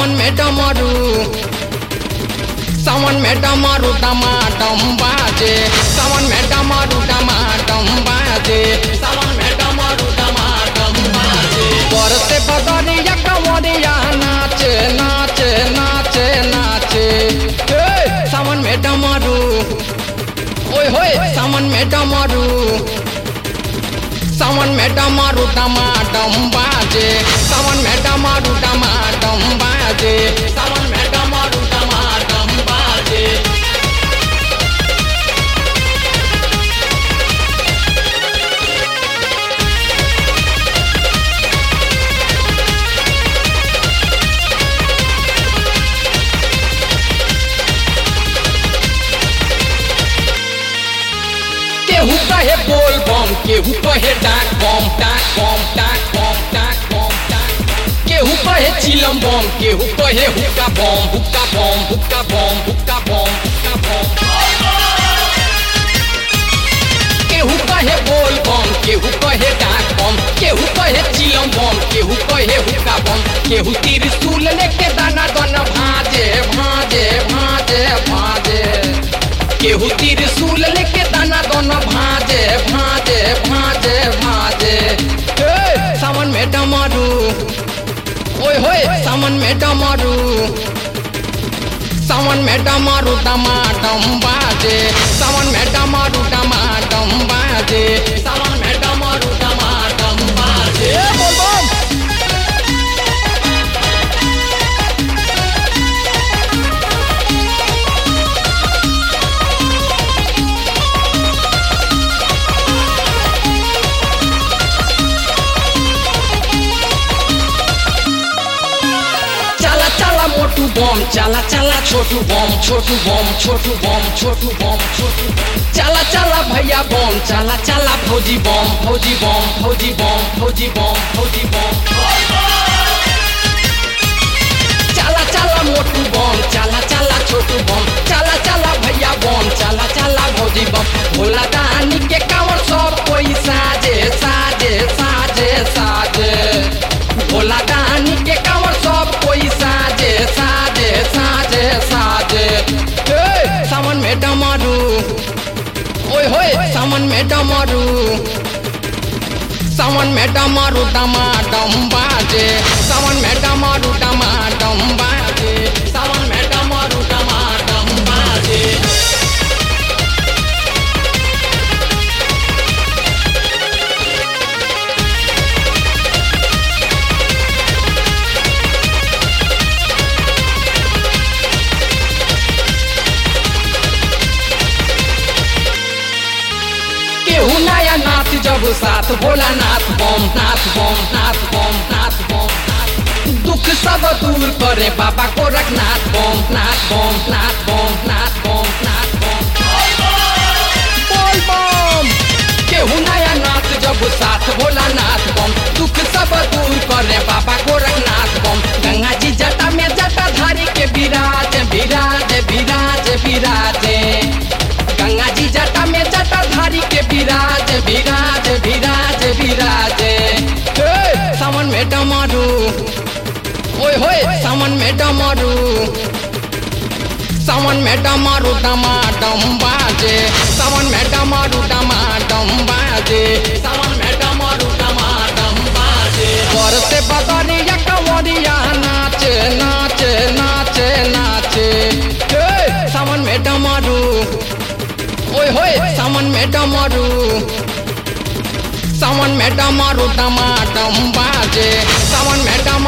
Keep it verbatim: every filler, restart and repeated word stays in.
सावन में डमरू सावन में डमरू डमाडम बाजे सावन में डमरू डमाडम बाजे सावन में डमरू डमाडम बाजे बरसे बदरिया कंवरिया नाचे नाचे नाचे नाचे सावन में डमरू ओए होए सावन में डमरू सावन में डमरू डमाडम बाजे सावन में डमरू डमाडम बाजे सावन में डमरू डमाडम बाजे केहू कहे बोल बम केहू कहे डाक बम डाक बम डाक बम डाक बम डाक केहू कहे चिलम बम केहू कहे हुक्का बम हुक्का बम हुक्का बम हुक्का बम हुक्का बम केहू कहे बोल बम केहू कहे डाक बम केहू कहे चिलम बम केहू कहे हुक्का बम केहू त्रिशूल लेके दाना दाना भाजे भाजे भाजे भाजे केहू त्रिशूल लेके दाना दोनों भाजे भाजे भाजे भाजे सावन में डमरू ओए होए सावन में डमरू सावन में डमरू डमाडम बाजे सावन में डमरू डमाडम बाजे सावन में डमरू डमाडम बाजे बोल बम मोटू बम चला चला छोटू बम छोटू बम छोटू बम छोटू बम छोटू चला चला भैया बम चला चला फौजी बम फौजी बम फौजी बम फौजी बम फौजी बम चला चला मोटू बम चला चला छोटू बम चला चला भैया बम चला चला फौजी बम भोला दानी के कांवर सब कोई साजे साजे साजे साजे भोला दानी के कांवर सब कोई साजे साजे साजे साजे सावन में डमरू ओए होए सावन में डमरू सावन में डमरू डमाडम बाजे सावन में डमरू डमाडम बाजे सावन में डमरू डमाडम बाजे केहू नया नाथ जब साथ भोला नाथ बम नाथ बम नाथ बम नाथ बम दुख सब दूर करे बाबा गोरखनाथ बम नाथ बम नाथ बम नाथ बम नाथ बम बोल बम केहू नया नाथ जब साथ भोला नाथ बम दुख सब दूर करे बाबा गोरखनाथ बम गंगा जी जटा में जटा धारी के विराज विराज विराज विराजे गंगा जी जटा में जटा धारी के विराज विराज विराज विराजे सावन में डमरू ओए होए सावन में डमरू सावन में डमरू डमाडम बाजे सावन में डमरू डमाडम बाजे सावन में डमरू डमाडम बाजे बरसे बदरिया कंवरिया नाचे नाचे नाचे नाचे सावन में डमरू ओए होए सावन में डमरू सावन में डमरू डमाडम बाजे सावन में डमरू